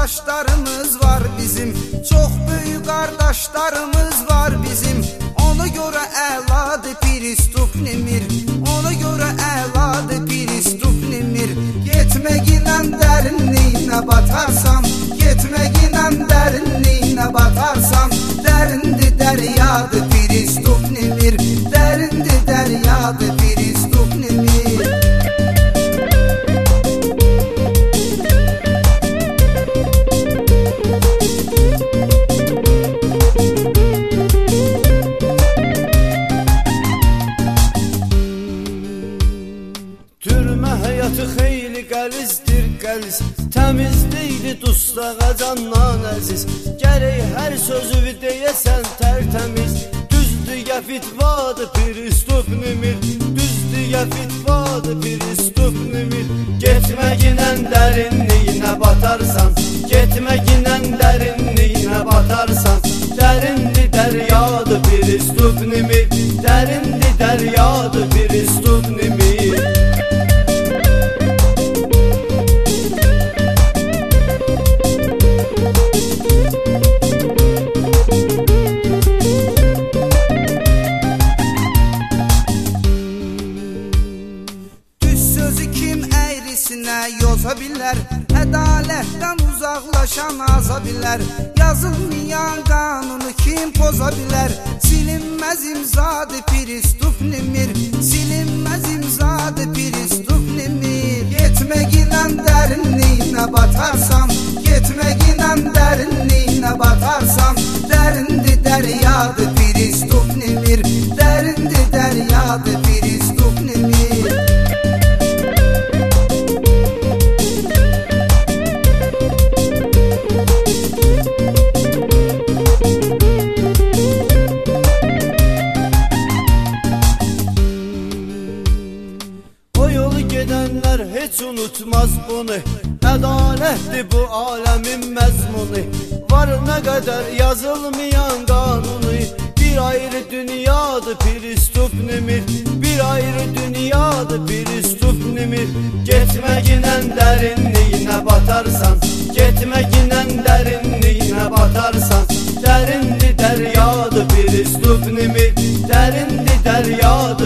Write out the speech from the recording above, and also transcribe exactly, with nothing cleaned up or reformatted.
yoldaşlarımız var bizim, çok büyük kardeşlerimiz var bizim. Ona göre əladır Pristup Nemir, ona göre əladır Pristup Nemir. Getmek ilə dərinliyinə batarsam, getmek ilə dərinliyinə batarsam, dərindi dəryadır Pristup Nemir, dərindi dəryadır Pristup Nemir. Türmə həyatı xeyli qəlizdir qəliz, təmiz deyli dustağa candan əziz. Gərək hər sözü deyəsən tərtəmiz, düzdüyə fitvadır Pristup Nemir, düzdüyə fitvadır Pristup Nemir. Getməginə dərinliyinə batarsan, getməginə dərinliyinə batarsan, dərindi dəryadır Pristup Nemir, dərindi dəryadır Pristup Nemir. Yoza bilər, ədalətdən uzaqlaşan aza bilər. Yazılmayan qanunu kim poza bilər? Silinməz imzadır Pristup Nemir, silinməz imzadır Pristup Nemir. Getmək ilə dərinliyinə batarsam, getmək ilə dərinliyinə batarsam, dərindi dəryadır Pristup Nemir, dərindi dəryadır Pristup Nemir. Gedənlər heç unutmaz bunu, ədalətdir bu aləmin məzmunu. Var nə qədər yazılmayan qanunu, bir ayrı dünyadır Pristup Nemir, bir ayrı dünyadır Pristup Nemir. Getməginə dərinliyinə batarsan, getməginə dərinliyinə batarsan, dərindi dəryadır Pristup Nemir, dərindi dəryadır